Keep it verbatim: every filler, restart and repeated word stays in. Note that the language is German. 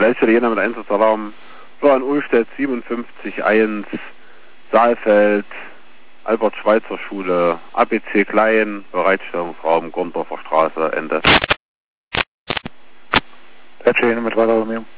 Schnellstelle Jena mit Einsatzalarm. Florian Ulstedt, siebenundfünfzig eins, Saalfeld, Albert-Schweitzer-Schule, A B C Klein, Bereitstellungsraum, Gondorfer Straße, Ende. Jena mit weiterer Alarmierung.